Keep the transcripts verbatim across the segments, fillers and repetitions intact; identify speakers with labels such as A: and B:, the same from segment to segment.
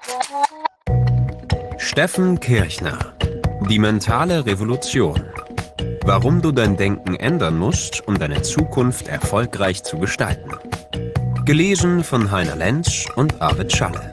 A: Steffen Kirchner: Die mentale Revolution. Warum du dein Denken ändern musst, um deine Zukunft erfolgreich zu gestalten. Gelesen von Heiner Lenz und Arvid Schalle.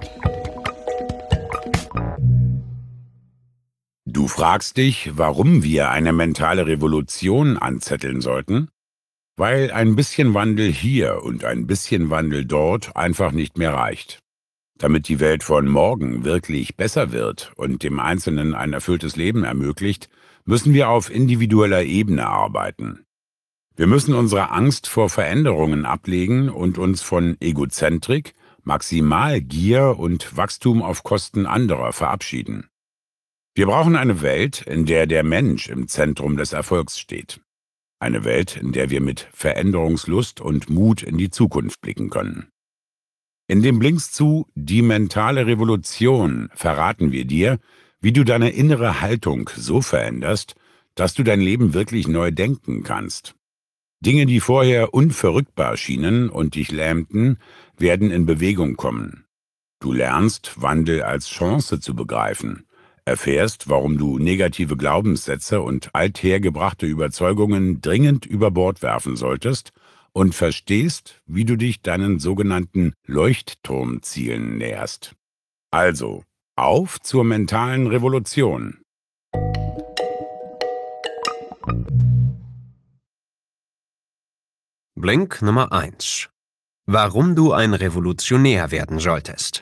B: Du fragst dich, warum wir eine mentale Revolution anzetteln sollten? Weil ein bisschen Wandel hier und ein bisschen Wandel dort einfach nicht mehr reicht. Damit die Welt von morgen wirklich besser wird und dem Einzelnen ein erfülltes Leben ermöglicht, müssen wir auf individueller Ebene arbeiten. Wir müssen unsere Angst vor Veränderungen ablegen und uns von Egozentrik, Maximalgier und Wachstum auf Kosten anderer verabschieden. Wir brauchen eine Welt, in der der Mensch im Zentrum des Erfolgs steht. Eine Welt, in der wir mit Veränderungslust und Mut in die Zukunft blicken können. In dem Blinks zu Die mentale Revolution verraten wir dir, wie du deine innere Haltung so veränderst, dass du dein Leben wirklich neu denken kannst. Dinge, die vorher unverrückbar schienen und dich lähmten, werden in Bewegung kommen. Du lernst, Wandel als Chance zu begreifen, erfährst, warum du negative Glaubenssätze und althergebrachte Überzeugungen dringend über Bord werfen solltest und verstehst, wie du dich deinen sogenannten Leuchtturmzielen näherst. Also, auf zur mentalen Revolution!
A: Blink Nummer eins. Warum du ein Revolutionär werden solltest.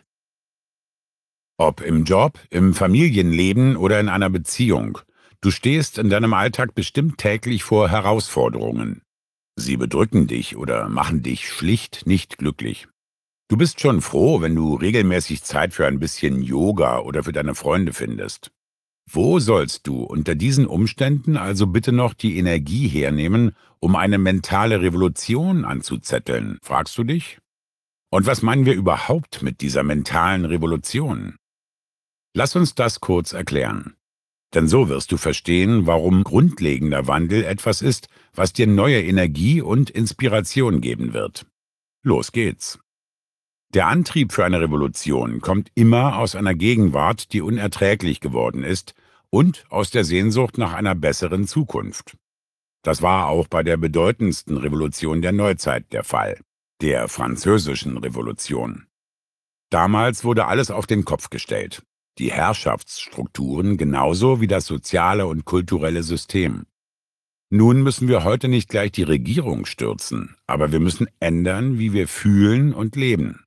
B: Ob im Job, im Familienleben oder in einer Beziehung, du stehst in deinem Alltag bestimmt täglich vor Herausforderungen. Sie bedrücken dich oder machen dich schlicht nicht glücklich. Du bist schon froh, wenn du regelmäßig Zeit für ein bisschen Yoga oder für deine Freunde findest. Wo sollst du unter diesen Umständen also bitte noch die Energie hernehmen, um eine mentale Revolution anzuzetteln, fragst du dich? Und was meinen wir überhaupt mit dieser mentalen Revolution? Lass uns das kurz erklären. Denn so wirst du verstehen, warum grundlegender Wandel etwas ist, was dir neue Energie und Inspiration geben wird. Los geht's! Der Antrieb für eine Revolution kommt immer aus einer Gegenwart, die unerträglich geworden ist, und aus der Sehnsucht nach einer besseren Zukunft. Das war auch bei der bedeutendsten Revolution der Neuzeit der Fall, der Französischen Revolution. Damals wurde alles auf den Kopf gestellt. Die Herrschaftsstrukturen genauso wie das soziale und kulturelle System. Nun müssen wir heute nicht gleich die Regierung stürzen, aber wir müssen ändern, wie wir fühlen und leben.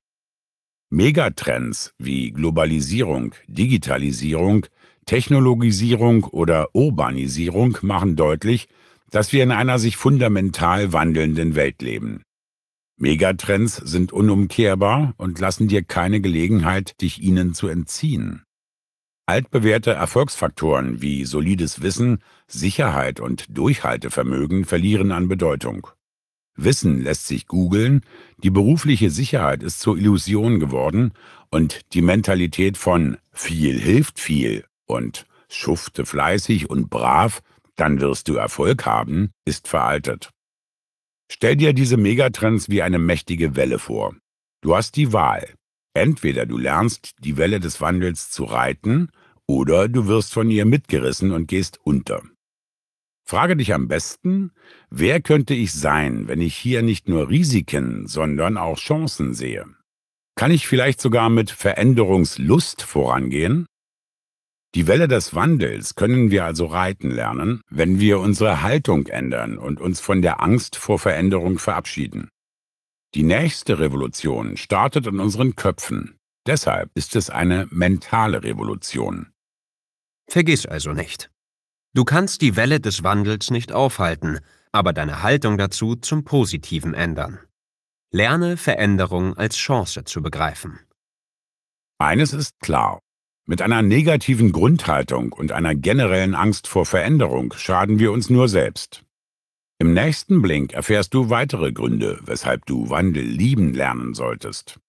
B: Megatrends wie Globalisierung, Digitalisierung, Technologisierung oder Urbanisierung machen deutlich, dass wir in einer sich fundamental wandelnden Welt leben. Megatrends sind unumkehrbar und lassen dir keine Gelegenheit, dich ihnen zu entziehen. Altbewährte Erfolgsfaktoren wie solides Wissen, Sicherheit und Durchhaltevermögen verlieren an Bedeutung. Wissen lässt sich googeln, die berufliche Sicherheit ist zur Illusion geworden und die Mentalität von viel hilft viel und schufte fleißig und brav, dann wirst du Erfolg haben, ist veraltet. Stell dir diese Megatrends wie eine mächtige Welle vor. Du hast die Wahl. Entweder du lernst, die Welle des Wandels zu reiten, oder du wirst von ihr mitgerissen und gehst unter. Frage dich am besten, wer könnte ich sein, wenn ich hier nicht nur Risiken, sondern auch Chancen sehe? Kann ich vielleicht sogar mit Veränderungslust vorangehen? Die Welle des Wandels können wir also reiten lernen, wenn wir unsere Haltung ändern und uns von der Angst vor Veränderung verabschieden. Die nächste Revolution startet in unseren Köpfen. Deshalb ist es eine mentale Revolution.
A: Vergiss also nicht: Du kannst die Welle des Wandels nicht aufhalten, aber deine Haltung dazu zum Positiven ändern. Lerne, Veränderung als Chance zu begreifen.
B: Eines ist klar: Mit einer negativen Grundhaltung und einer generellen Angst vor Veränderung schaden wir uns nur selbst. Im nächsten Blink erfährst du weitere Gründe, weshalb du Wandel lieben lernen solltest.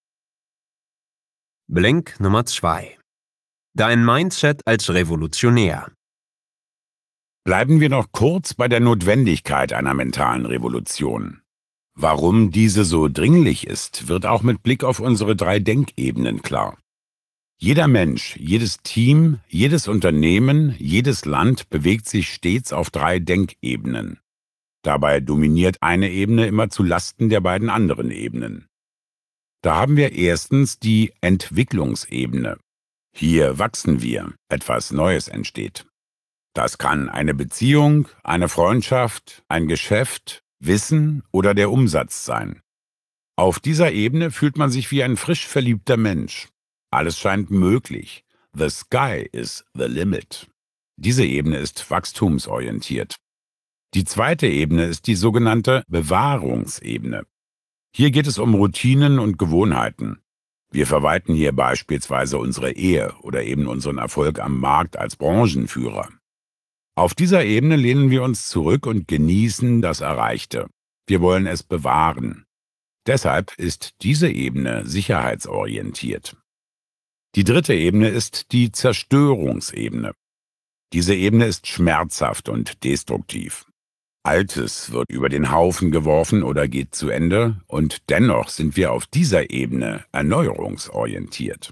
A: Blink Nummer zwei. Dein Mindset als Revolutionär.
B: Bleiben wir noch kurz bei der Notwendigkeit einer mentalen Revolution. Warum diese so dringlich ist, wird auch mit Blick auf unsere drei Denkebenen klar. Jeder Mensch, jedes Team, jedes Unternehmen, jedes Land bewegt sich stets auf drei Denkebenen. Dabei dominiert eine Ebene immer zu Lasten der beiden anderen Ebenen. Da haben wir erstens die Entwicklungsebene. Hier wachsen wir, etwas Neues entsteht. Das kann eine Beziehung, eine Freundschaft, ein Geschäft, Wissen oder der Umsatz sein. Auf dieser Ebene fühlt man sich wie ein frisch verliebter Mensch. Alles scheint möglich. The sky is the limit. Diese Ebene ist wachstumsorientiert. Die zweite Ebene ist die sogenannte Bewahrungsebene. Hier geht es um Routinen und Gewohnheiten. Wir verwalten hier beispielsweise unsere Ehe oder eben unseren Erfolg am Markt als Branchenführer. Auf dieser Ebene lehnen wir uns zurück und genießen das Erreichte. Wir wollen es bewahren. Deshalb ist diese Ebene sicherheitsorientiert. Die dritte Ebene ist die Zerstörungsebene. Diese Ebene ist schmerzhaft und destruktiv. Altes wird über den Haufen geworfen oder geht zu Ende, und dennoch sind wir auf dieser Ebene erneuerungsorientiert.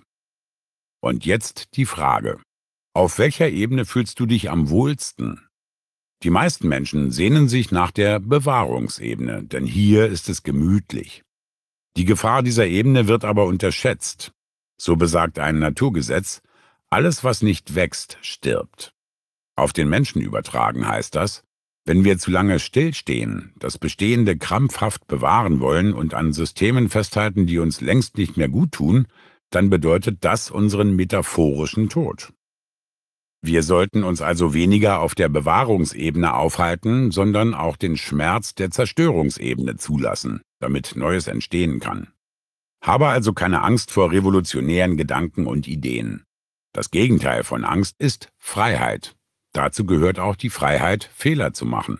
B: Und jetzt die Frage: Auf welcher Ebene fühlst du dich am wohlsten? Die meisten Menschen sehnen sich nach der Bewahrungsebene, denn hier ist es gemütlich. Die Gefahr dieser Ebene wird aber unterschätzt. So besagt ein Naturgesetz: Alles, was nicht wächst, stirbt. Auf den Menschen übertragen heißt das: Wenn wir zu lange stillstehen, das Bestehende krampfhaft bewahren wollen und an Systemen festhalten, die uns längst nicht mehr gut tun, dann bedeutet das unseren metaphorischen Tod. Wir sollten uns also weniger auf der Bewahrungsebene aufhalten, sondern auch den Schmerz der Zerstörungsebene zulassen, damit Neues entstehen kann. Habe also keine Angst vor revolutionären Gedanken und Ideen. Das Gegenteil von Angst ist Freiheit. Dazu gehört auch die Freiheit, Fehler zu machen.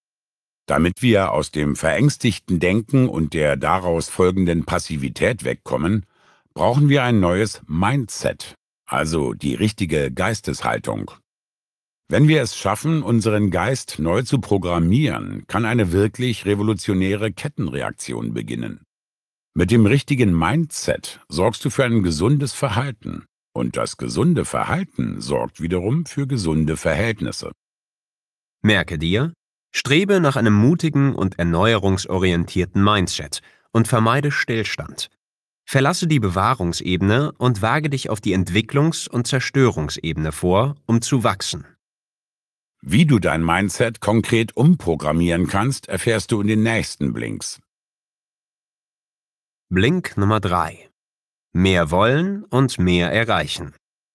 B: Damit wir aus dem verängstigten Denken und der daraus folgenden Passivität wegkommen, brauchen wir ein neues Mindset, also die richtige Geisteshaltung. Wenn wir es schaffen, unseren Geist neu zu programmieren, kann eine wirklich revolutionäre Kettenreaktion beginnen. Mit dem richtigen Mindset sorgst du für ein gesundes Verhalten. Und das gesunde Verhalten sorgt wiederum für gesunde Verhältnisse.
A: Merke dir: Strebe nach einem mutigen und erneuerungsorientierten Mindset und vermeide Stillstand. Verlasse die Bewahrungsebene und wage dich auf die Entwicklungs- und Zerstörungsebene vor, um zu wachsen.
B: Wie du dein Mindset konkret umprogrammieren kannst, erfährst du in den nächsten Blinks.
A: Blink Nummer drei: Mehr wollen und mehr erreichen.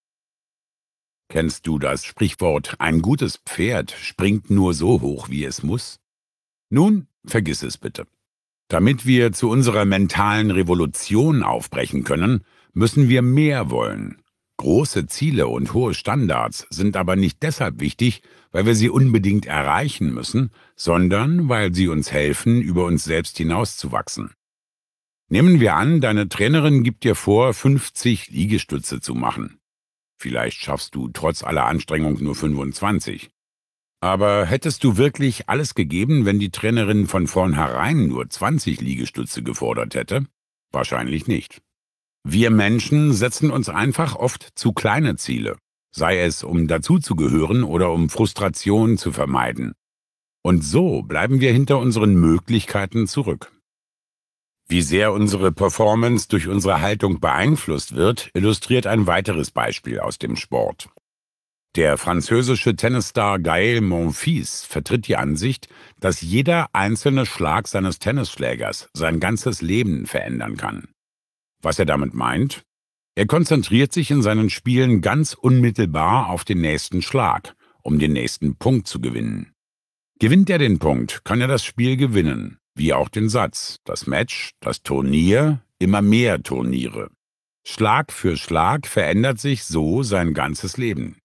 B: Kennst du das Sprichwort, ein gutes Pferd springt nur so hoch, wie es muss? Nun, vergiss es bitte. Damit wir zu unserer mentalen Revolution aufbrechen können, müssen wir mehr wollen. Große Ziele und hohe Standards sind aber nicht deshalb wichtig, weil wir sie unbedingt erreichen müssen, sondern weil sie uns helfen, über uns selbst hinauszuwachsen. Nehmen wir an, deine Trainerin gibt dir vor, fünfzig Liegestütze zu machen. Vielleicht schaffst du trotz aller Anstrengung nur fünfundzwanzig. Aber hättest du wirklich alles gegeben, wenn die Trainerin von vornherein nur zwanzig Liegestütze gefordert hätte? Wahrscheinlich nicht. Wir Menschen setzen uns einfach oft zu kleine Ziele, sei es um dazuzugehören oder um Frustration zu vermeiden. Und so bleiben wir hinter unseren Möglichkeiten zurück. Wie sehr unsere Performance durch unsere Haltung beeinflusst wird, illustriert ein weiteres Beispiel aus dem Sport. Der französische Tennisstar Gaël Monfils vertritt die Ansicht, dass jeder einzelne Schlag seines Tennisschlägers sein ganzes Leben verändern kann. Was er damit meint? Er konzentriert sich in seinen Spielen ganz unmittelbar auf den nächsten Schlag, um den nächsten Punkt zu gewinnen. Gewinnt er den Punkt, kann er das Spiel gewinnen. Wie auch den Satz, das Match, das Turnier, immer mehr Turniere. Schlag für Schlag verändert sich so sein ganzes Leben.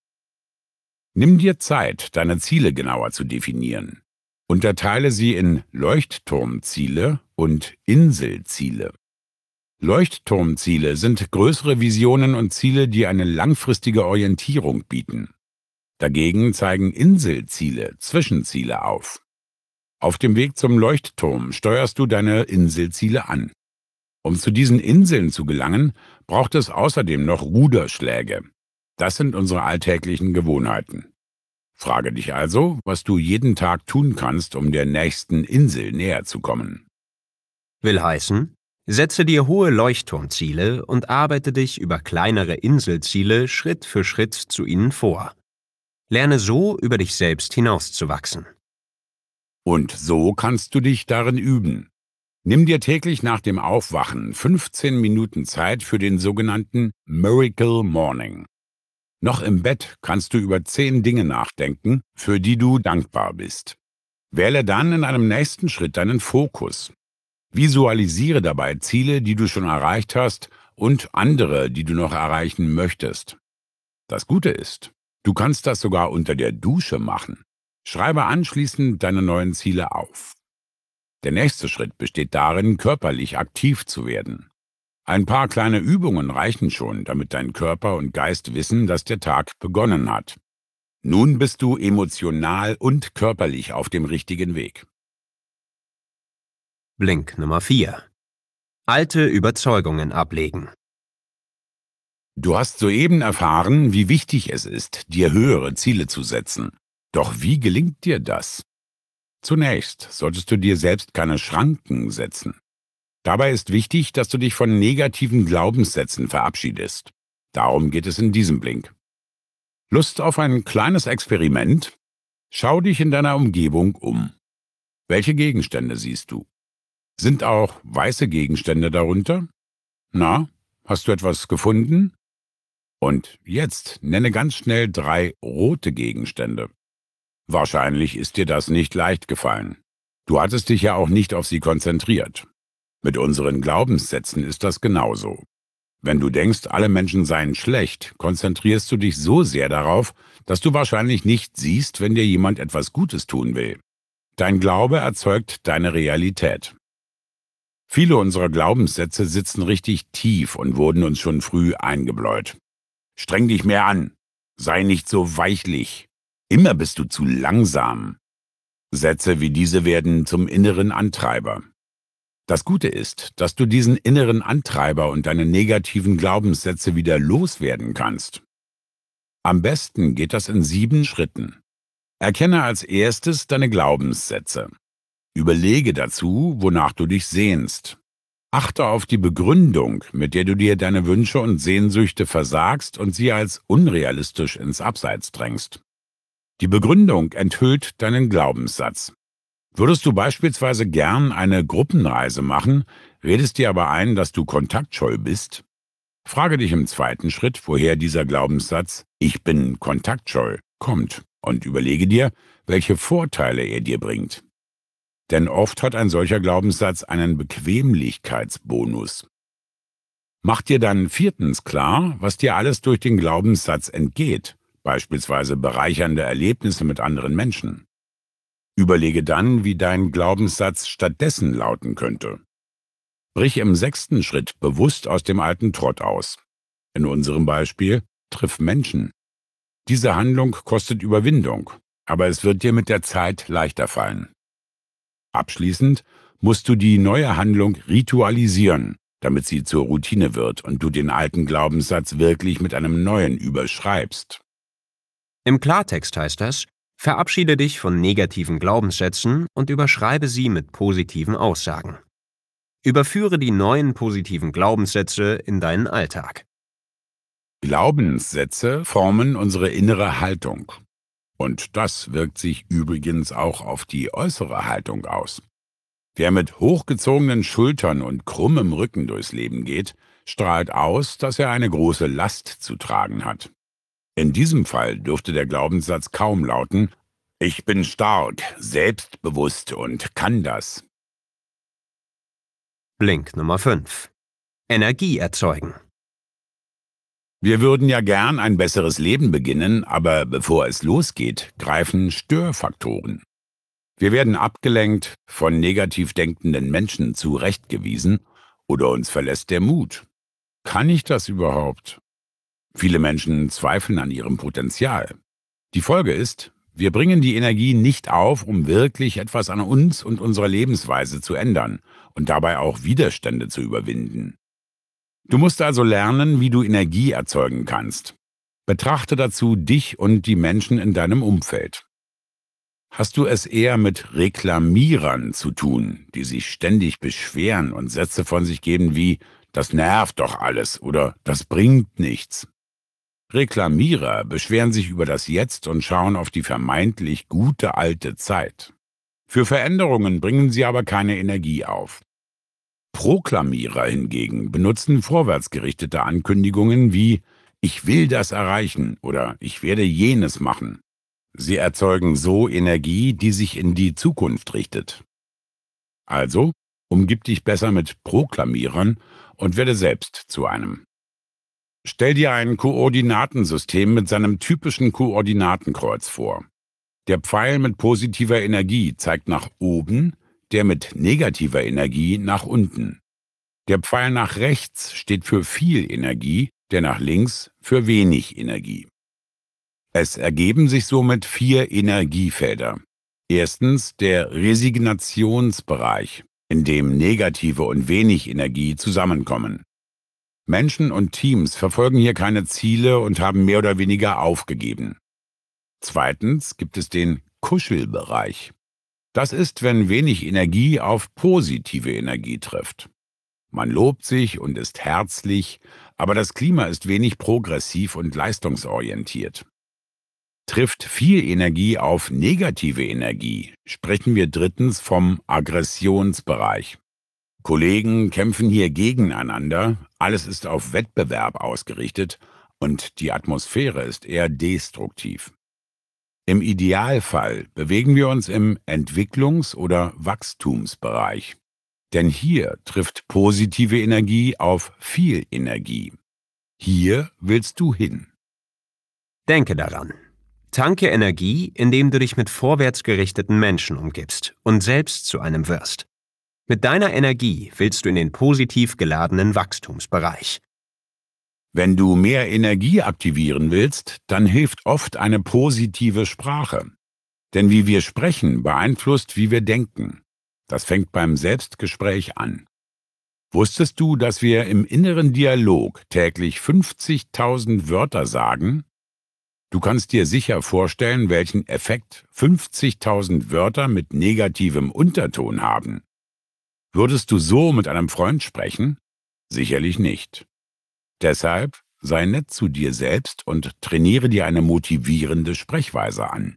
B: Nimm dir Zeit, deine Ziele genauer zu definieren. Unterteile sie in Leuchtturmziele und Inselziele. Leuchtturmziele sind größere Visionen und Ziele, die eine langfristige Orientierung bieten. Dagegen zeigen Inselziele Zwischenziele auf. Auf dem Weg zum Leuchtturm steuerst du deine Inselziele an. Um zu diesen Inseln zu gelangen, braucht es außerdem noch Ruderschläge. Das sind unsere alltäglichen Gewohnheiten. Frage dich also, was du jeden Tag tun kannst, um der nächsten Insel näher zu kommen.
A: Will heißen, setze dir hohe Leuchtturmziele und arbeite dich über kleinere Inselziele Schritt für Schritt zu ihnen vor. Lerne so, über dich selbst hinauszuwachsen.
B: Und so kannst du dich darin üben. Nimm dir täglich nach dem Aufwachen fünfzehn Minuten Zeit für den sogenannten Miracle Morning. Noch im Bett kannst du über zehn Dinge nachdenken, für die du dankbar bist. Wähle dann in einem nächsten Schritt deinen Fokus. Visualisiere dabei Ziele, die du schon erreicht hast und andere, die du noch erreichen möchtest. Das Gute ist, du kannst das sogar unter der Dusche machen. Schreibe anschließend deine neuen Ziele auf. Der nächste Schritt besteht darin, körperlich aktiv zu werden. Ein paar kleine Übungen reichen schon, damit dein Körper und Geist wissen, dass der Tag begonnen hat. Nun bist du emotional und körperlich auf dem richtigen Weg.
A: Blink Nummer vier. Alte Überzeugungen ablegen.
B: Du hast soeben erfahren, wie wichtig es ist, dir höhere Ziele zu setzen. Doch wie gelingt dir das? Zunächst solltest du dir selbst keine Schranken setzen. Dabei ist wichtig, dass du dich von negativen Glaubenssätzen verabschiedest. Darum geht es in diesem Blink. Lust auf ein kleines Experiment? Schau dich in deiner Umgebung um. Welche Gegenstände siehst du? Sind auch weiße Gegenstände darunter? Na, hast du etwas gefunden? Und jetzt nenne ganz schnell drei rote Gegenstände. Wahrscheinlich ist dir das nicht leicht gefallen. Du hattest dich ja auch nicht auf sie konzentriert. Mit unseren Glaubenssätzen ist das genauso. Wenn du denkst, alle Menschen seien schlecht, konzentrierst du dich so sehr darauf, dass du wahrscheinlich nicht siehst, wenn dir jemand etwas Gutes tun will. Dein Glaube erzeugt deine Realität. Viele unserer Glaubenssätze sitzen richtig tief und wurden uns schon früh eingebläut. Streng dich mehr an. Sei nicht so weichlich. Immer bist du zu langsam. Sätze wie diese werden zum inneren Antreiber. Das Gute ist, dass du diesen inneren Antreiber und deine negativen Glaubenssätze wieder loswerden kannst. Am besten geht das in sieben Schritten. Erkenne als erstes deine Glaubenssätze. Überlege dazu, wonach du dich sehnst. Achte auf die Begründung, mit der du dir deine Wünsche und Sehnsüchte versagst und sie als unrealistisch ins Abseits drängst. Die Begründung enthüllt deinen Glaubenssatz. Würdest du beispielsweise gern eine Gruppenreise machen, redest dir aber ein, dass du kontaktscheu bist? Frage dich im zweiten Schritt, woher dieser Glaubenssatz „Ich bin kontaktscheu“ kommt und überlege dir, welche Vorteile er dir bringt. Denn oft hat ein solcher Glaubenssatz einen Bequemlichkeitsbonus. Mach dir dann viertens klar, was dir alles durch den Glaubenssatz entgeht, beispielsweise bereichernde Erlebnisse mit anderen Menschen. Überlege dann, wie dein Glaubenssatz stattdessen lauten könnte. Brich im sechsten Schritt bewusst aus dem alten Trott aus. In unserem Beispiel, triff Menschen. Diese Handlung kostet Überwindung, aber es wird dir mit der Zeit leichter fallen. Abschließend musst du die neue Handlung ritualisieren, damit sie zur Routine wird und du den alten Glaubenssatz wirklich mit einem neuen überschreibst.
A: Im Klartext heißt das, verabschiede dich von negativen Glaubenssätzen und überschreibe sie mit positiven Aussagen. Überführe die neuen positiven Glaubenssätze in deinen Alltag.
B: Glaubenssätze formen unsere innere Haltung. Und das wirkt sich übrigens auch auf die äußere Haltung aus. Wer mit hochgezogenen Schultern und krummem Rücken durchs Leben geht, strahlt aus, dass er eine große Last zu tragen hat. In diesem Fall dürfte der Glaubenssatz kaum lauten: Ich bin stark, selbstbewusst und kann das.
A: Blink Nummer fünf. Energie erzeugen.
B: Wir würden ja gern ein besseres Leben beginnen, aber bevor es losgeht, greifen Störfaktoren. Wir werden abgelenkt, von negativ denkenden Menschen zurechtgewiesen oder uns verlässt der Mut. Kann ich das überhaupt? Viele Menschen zweifeln an ihrem Potenzial. Die Folge ist, Wir bringen die Energie nicht auf, um wirklich etwas an uns und unserer Lebensweise zu ändern und dabei auch Widerstände zu überwinden. Du musst also lernen, wie du Energie erzeugen kannst. Betrachte dazu dich und die Menschen in deinem Umfeld. Hast du es eher mit Reklamierern zu tun, die sich ständig beschweren und Sätze von sich geben wie „das nervt doch alles" oder „das bringt nichts"? Reklamierer beschweren sich über das Jetzt und schauen auf die vermeintlich gute alte Zeit. Für Veränderungen bringen sie aber keine Energie auf. Proklamierer hingegen benutzen vorwärtsgerichtete Ankündigungen wie „ich will das erreichen" oder „ich werde jenes machen". Sie erzeugen so Energie, die sich in die Zukunft richtet. Also, umgib dich besser mit Proklamierern und werde selbst zu einem. Stell dir ein Koordinatensystem mit seinem typischen Koordinatenkreuz vor. Der Pfeil mit positiver Energie zeigt nach oben, der mit negativer Energie nach unten. Der Pfeil nach rechts steht für viel Energie, der nach links für wenig Energie. Es ergeben sich somit vier Energiefelder. Erstens der Resignationsbereich, in dem negative und wenig Energie zusammenkommen. Menschen und Teams verfolgen hier keine Ziele und haben mehr oder weniger aufgegeben. Zweitens gibt es den Kuschelbereich. Das ist, wenn wenig Energie auf positive Energie trifft. Man lobt sich und ist herzlich, aber das Klima ist wenig progressiv und leistungsorientiert. Trifft viel Energie auf negative Energie, sprechen wir drittens vom Aggressionsbereich. Kollegen kämpfen hier gegeneinander, alles ist auf Wettbewerb ausgerichtet und die Atmosphäre ist eher destruktiv. Im Idealfall bewegen wir uns im Entwicklungs- oder Wachstumsbereich. Denn hier trifft positive Energie auf viel Energie. Hier willst du hin.
A: Denke daran. Tanke Energie, indem du dich mit vorwärtsgerichteten Menschen umgibst und selbst zu einem wirst. Mit deiner Energie willst du in den positiv geladenen Wachstumsbereich.
B: Wenn du mehr Energie aktivieren willst, dann hilft oft eine positive Sprache. Denn wie wir sprechen, beeinflusst, wie wir denken. Das fängt beim Selbstgespräch an. Wusstest du, dass wir im inneren Dialog täglich fünfzigtausend Wörter sagen? Du kannst dir sicher vorstellen, welchen Effekt fünfzigtausend Wörter mit negativem Unterton haben. Würdest du so mit einem Freund sprechen? Sicherlich nicht. Deshalb sei nett zu dir selbst und trainiere dir eine motivierende Sprechweise an.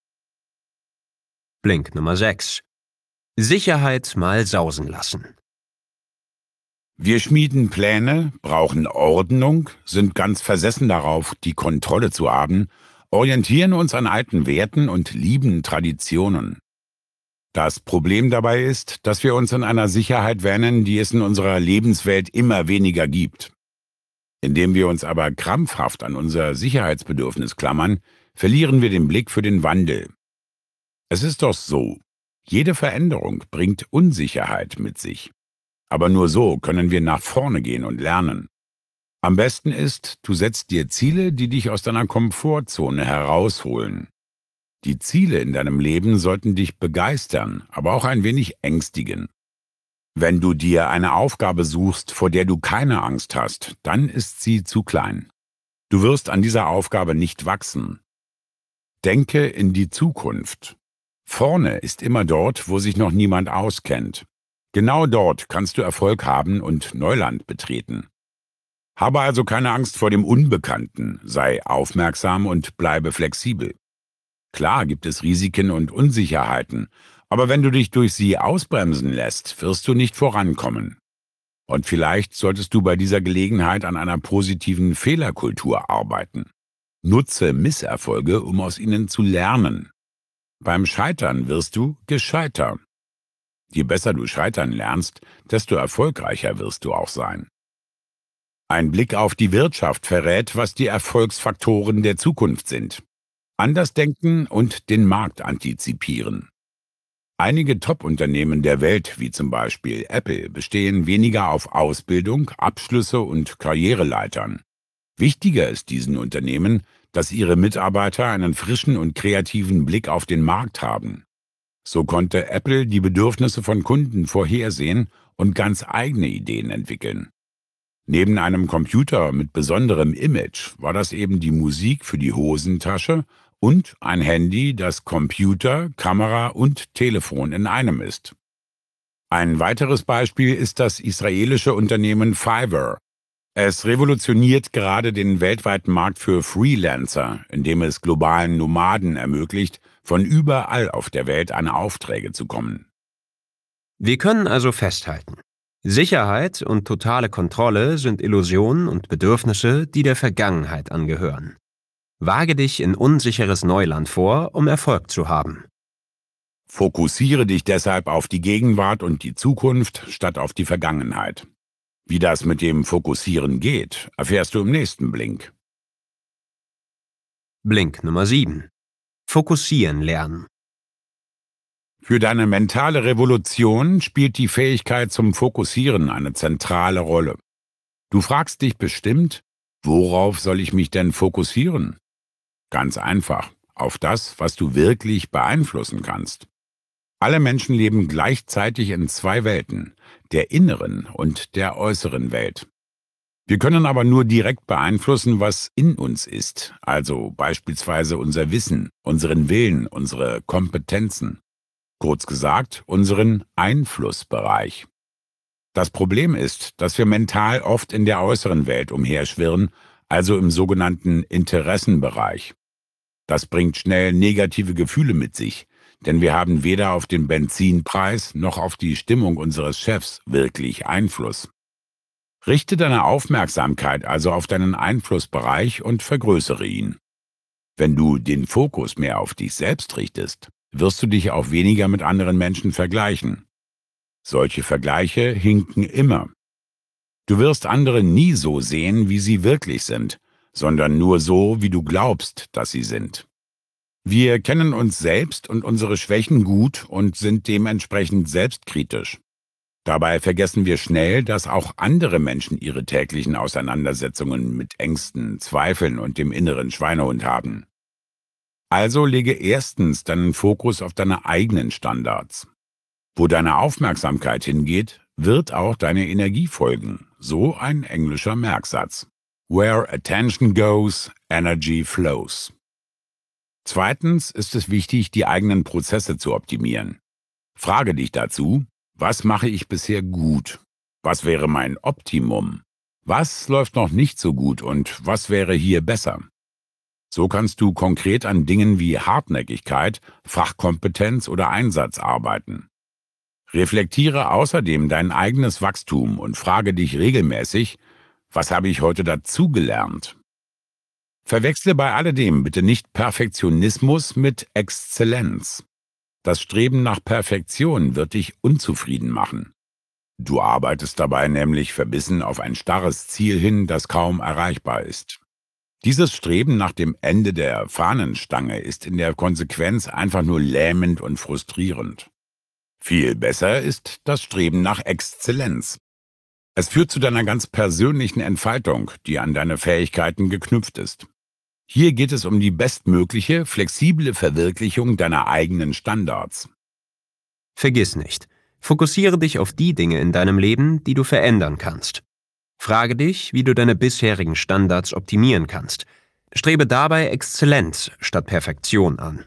A: Blink Nummer sechs. Sicherheit mal sausen lassen.
B: Wir schmieden Pläne, brauchen Ordnung, sind ganz versessen darauf, die Kontrolle zu haben, orientieren uns an alten Werten und lieben Traditionen. Das Problem dabei ist, dass wir uns in einer Sicherheit wähnen, die es in unserer Lebenswelt immer weniger gibt. Indem wir uns aber krampfhaft an unser Sicherheitsbedürfnis klammern, verlieren wir den Blick für den Wandel. Es ist doch so, jede Veränderung bringt Unsicherheit mit sich. Aber nur so können wir nach vorne gehen und lernen. Am besten ist, du setzt dir Ziele, die dich aus deiner Komfortzone herausholen. Die Ziele in deinem Leben sollten dich begeistern, aber auch ein wenig ängstigen. Wenn du dir eine Aufgabe suchst, vor der du keine Angst hast, dann ist sie zu klein. Du wirst an dieser Aufgabe nicht wachsen. Denke in die Zukunft. Vorne ist immer dort, wo sich noch niemand auskennt. Genau dort kannst du Erfolg haben und Neuland betreten. Habe also keine Angst vor dem Unbekannten, sei aufmerksam und bleibe flexibel. Klar gibt es Risiken und Unsicherheiten, aber wenn du dich durch sie ausbremsen lässt, wirst du nicht vorankommen. Und vielleicht solltest du bei dieser Gelegenheit an einer positiven Fehlerkultur arbeiten. Nutze Misserfolge, um aus ihnen zu lernen. Beim Scheitern wirst du gescheiter. Je besser du scheitern lernst, desto erfolgreicher wirst du auch sein. Ein Blick auf die Wirtschaft verrät, was die Erfolgsfaktoren der Zukunft sind. Anders denken und den Markt antizipieren. Einige Top-Unternehmen der Welt, wie zum Beispiel Apple, bestehen weniger auf Ausbildung, Abschlüsse und Karriereleitern. Wichtiger ist diesen Unternehmen, dass ihre Mitarbeiter einen frischen und kreativen Blick auf den Markt haben. So konnte Apple die Bedürfnisse von Kunden vorhersehen und ganz eigene Ideen entwickeln. Neben einem Computer mit besonderem Image war das eben die Musik für die Hosentasche und ein Handy, das Computer, Kamera und Telefon in einem ist. Ein weiteres Beispiel ist das israelische Unternehmen Fiverr. Es revolutioniert gerade den weltweiten Markt für Freelancer, indem es globalen Nomaden ermöglicht, von überall auf der Welt an Aufträge zu kommen.
A: Wir können also festhalten: Sicherheit und totale Kontrolle sind Illusionen und Bedürfnisse, die der Vergangenheit angehören. Wage dich in unsicheres Neuland vor, um Erfolg zu haben.
B: Fokussiere dich deshalb auf die Gegenwart und die Zukunft statt auf die Vergangenheit. Wie das mit dem Fokussieren geht, erfährst du im nächsten Blink.
A: Blink Nummer sieben. Fokussieren lernen.
B: Für deine mentale Revolution spielt die Fähigkeit zum Fokussieren eine zentrale Rolle. Du fragst dich bestimmt, worauf soll ich mich denn fokussieren? Ganz einfach, auf das, was du wirklich beeinflussen kannst. Alle Menschen leben gleichzeitig in zwei Welten, der inneren und der äußeren Welt. Wir können aber nur direkt beeinflussen, was in uns ist, also beispielsweise unser Wissen, unseren Willen, unsere Kompetenzen. Kurz gesagt, unseren Einflussbereich. Das Problem ist, dass wir mental oft in der äußeren Welt umherschwirren, also im sogenannten Interessenbereich. Das bringt schnell negative Gefühle mit sich, denn wir haben weder auf den Benzinpreis noch auf die Stimmung unseres Chefs wirklich Einfluss. Richte deine Aufmerksamkeit also auf deinen Einflussbereich und vergrößere ihn. Wenn du den Fokus mehr auf dich selbst richtest, wirst du dich auch weniger mit anderen Menschen vergleichen. Solche Vergleiche hinken immer. Du wirst andere nie so sehen, wie sie wirklich sind, sondern nur so, wie du glaubst, dass sie sind. Wir kennen uns selbst und unsere Schwächen gut und sind dementsprechend selbstkritisch. Dabei vergessen wir schnell, dass auch andere Menschen ihre täglichen Auseinandersetzungen mit Ängsten, Zweifeln und dem inneren Schweinehund haben. Also lege erstens deinen Fokus auf deine eigenen Standards. Wo deine Aufmerksamkeit hingeht, wird auch deine Energie folgen, so ein englischer Merksatz. Where attention goes, energy flows. Zweitens ist es wichtig, die eigenen Prozesse zu optimieren. Frage dich dazu, was mache ich bisher gut? Was wäre mein Optimum? Was läuft noch nicht so gut und was wäre hier besser? So kannst du konkret an Dingen wie Hartnäckigkeit, Fachkompetenz oder Einsatz arbeiten. Reflektiere außerdem dein eigenes Wachstum und frage dich regelmäßig, was habe ich heute dazugelernt? Verwechsle bei alledem bitte nicht Perfektionismus mit Exzellenz. Das Streben nach Perfektion wird dich unzufrieden machen. Du arbeitest dabei nämlich verbissen auf ein starres Ziel hin, das kaum erreichbar ist. Dieses Streben nach dem Ende der Fahnenstange ist in der Konsequenz einfach nur lähmend und frustrierend. Viel besser ist das Streben nach Exzellenz. Es führt zu deiner ganz persönlichen Entfaltung, die an deine Fähigkeiten geknüpft ist. Hier geht es um die bestmögliche, flexible Verwirklichung deiner eigenen Standards.
A: Vergiss nicht, fokussiere dich auf die Dinge in deinem Leben, die du verändern kannst. Frage dich, wie du deine bisherigen Standards optimieren kannst. Strebe dabei Exzellenz statt Perfektion an.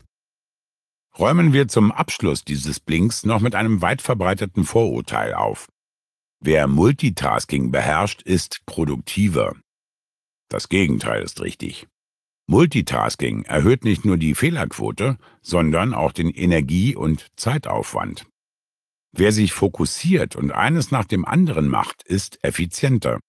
B: Räumen wir zum Abschluss dieses Blinks noch mit einem weit verbreiteten Vorurteil auf. Wer Multitasking beherrscht, ist produktiver. Das Gegenteil ist richtig. Multitasking erhöht nicht nur die Fehlerquote, sondern auch den Energie- und Zeitaufwand. Wer sich fokussiert und eines nach dem anderen macht, ist effizienter.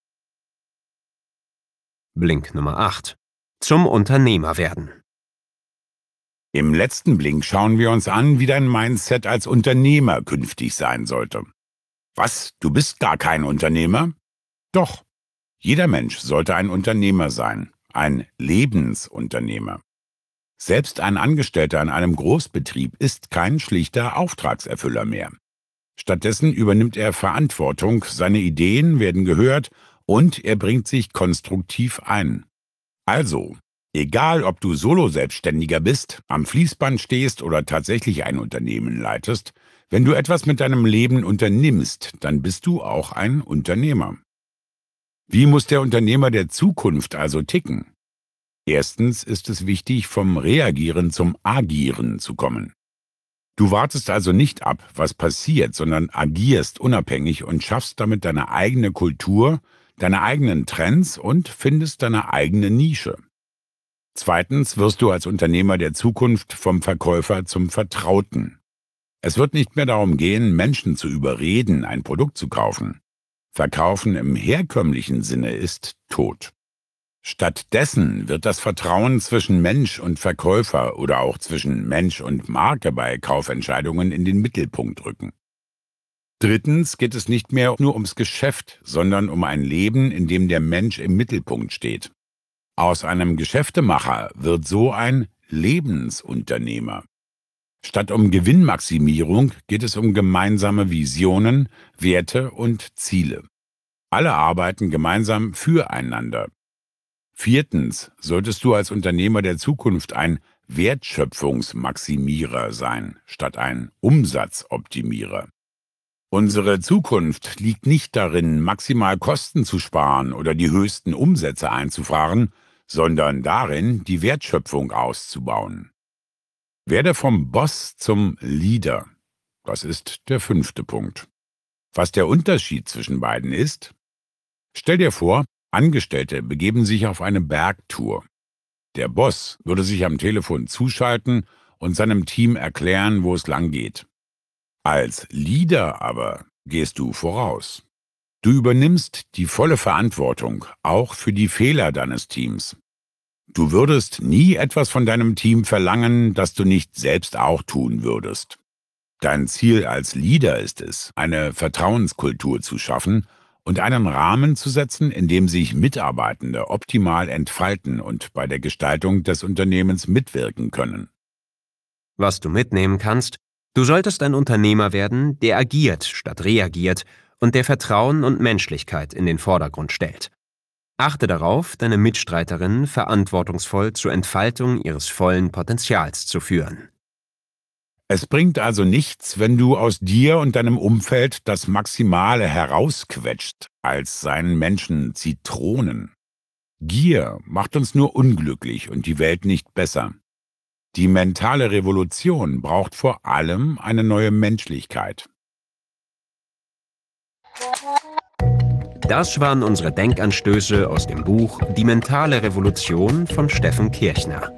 A: Blink Nummer acht. Zum Unternehmer werden.
B: Im letzten Blink schauen wir uns an, wie dein Mindset als Unternehmer künftig sein sollte. Was? Du bist gar kein Unternehmer? Doch. Jeder Mensch sollte ein Unternehmer sein, ein Lebensunternehmer. Selbst ein Angestellter in einem Großbetrieb ist kein schlichter Auftragserfüller mehr. Stattdessen übernimmt er Verantwortung, seine Ideen werden gehört und er bringt sich konstruktiv ein. Also, Egal, ob du Solo-Selbstständiger bist, am Fließband stehst oder tatsächlich ein Unternehmen leitest, wenn du etwas mit deinem Leben unternimmst, dann bist du auch ein Unternehmer. Wie muss der Unternehmer der Zukunft also ticken? Erstens ist es wichtig, vom Reagieren zum Agieren zu kommen. Du wartest also nicht ab, was passiert, sondern agierst unabhängig und schaffst damit deine eigene Kultur, deine eigenen Trends und findest deine eigene Nische. Zweitens wirst du als Unternehmer der Zukunft vom Verkäufer zum Vertrauten. Es wird nicht mehr darum gehen, Menschen zu überreden, ein Produkt zu kaufen. Verkaufen im herkömmlichen Sinne ist tot. Stattdessen wird das Vertrauen zwischen Mensch und Verkäufer oder auch zwischen Mensch und Marke bei Kaufentscheidungen in den Mittelpunkt rücken. Drittens geht es nicht mehr nur ums Geschäft, sondern um ein Leben, in dem der Mensch im Mittelpunkt steht. Aus einem Geschäftemacher wird so ein Lebensunternehmer. Statt um Gewinnmaximierung geht es um gemeinsame Visionen, Werte und Ziele. Alle arbeiten gemeinsam füreinander. Viertens solltest du als Unternehmer der Zukunft ein Wertschöpfungsmaximierer sein, statt ein Umsatzoptimierer. Unsere Zukunft liegt nicht darin, maximal Kosten zu sparen oder die höchsten Umsätze einzufahren, sondern darin, die Wertschöpfung auszubauen. Werde vom Boss zum Leader. Das ist der fünfte Punkt. Was der Unterschied zwischen beiden ist? Stell dir vor, Angestellte begeben sich auf eine Bergtour. Der Boss würde sich am Telefon zuschalten und seinem Team erklären, wo es lang geht. Als Leader aber gehst du voraus. Du übernimmst die volle Verantwortung, auch für die Fehler deines Teams. Du würdest nie etwas von deinem Team verlangen, das du nicht selbst auch tun würdest. Dein Ziel als Leader ist es, eine Vertrauenskultur zu schaffen und einen Rahmen zu setzen, in dem sich Mitarbeitende optimal entfalten und bei der Gestaltung des Unternehmens mitwirken können.
A: Was du mitnehmen kannst: Du solltest ein Unternehmer werden, der agiert statt reagiert und der Vertrauen und Menschlichkeit in den Vordergrund stellt. Achte darauf, deine Mitstreiterinnen verantwortungsvoll zur Entfaltung ihres vollen Potenzials zu führen.
B: Es bringt also nichts, wenn du aus dir und deinem Umfeld das Maximale herausquetscht, als seien Menschen Zitronen. Gier macht uns nur unglücklich und die Welt nicht besser. Die mentale Revolution braucht vor allem eine neue Menschlichkeit.
A: Das waren unsere Denkanstöße aus dem Buch Die mentale Revolution von Steffen Kirchner.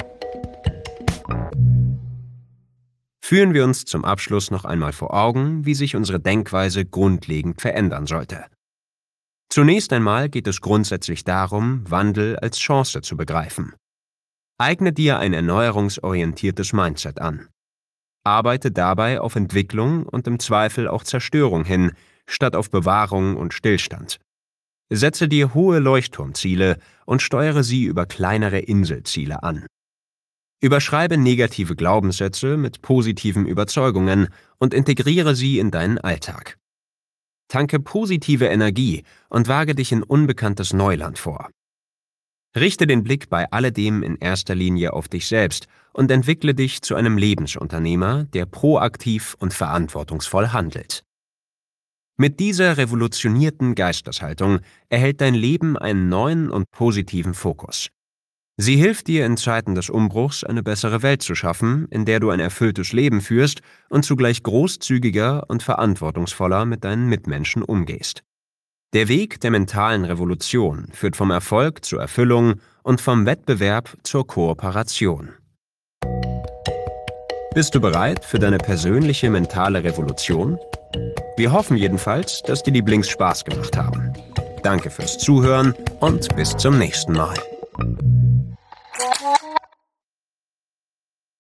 A: Führen wir uns zum Abschluss noch einmal vor Augen, wie sich unsere Denkweise grundlegend verändern sollte. Zunächst einmal geht es grundsätzlich darum, Wandel als Chance zu begreifen. Eigne dir ein erneuerungsorientiertes Mindset an. Arbeite dabei auf Entwicklung und im Zweifel auch Zerstörung hin, statt auf Bewahrung und Stillstand. Setze dir hohe Leuchtturmziele und steuere sie über kleinere Inselziele an. Überschreibe negative Glaubenssätze mit positiven Überzeugungen und integriere sie in deinen Alltag. Tanke positive Energie und wage dich in unbekanntes Neuland vor. Richte den Blick bei alledem in erster Linie auf dich selbst und entwickle dich zu einem Lebensunternehmer, der proaktiv und verantwortungsvoll handelt. Mit dieser revolutionierten Geisteshaltung erhält dein Leben einen neuen und positiven Fokus. Sie hilft dir in Zeiten des Umbruchs, eine bessere Welt zu schaffen, in der du ein erfülltes Leben führst und zugleich großzügiger und verantwortungsvoller mit deinen Mitmenschen umgehst. Der Weg der mentalen Revolution führt vom Erfolg zur Erfüllung und vom Wettbewerb zur Kooperation. Bist du bereit für deine persönliche mentale Revolution? Wir hoffen jedenfalls, dass dir die Blinks Spaß gemacht haben. Danke fürs Zuhören und bis zum nächsten Mal.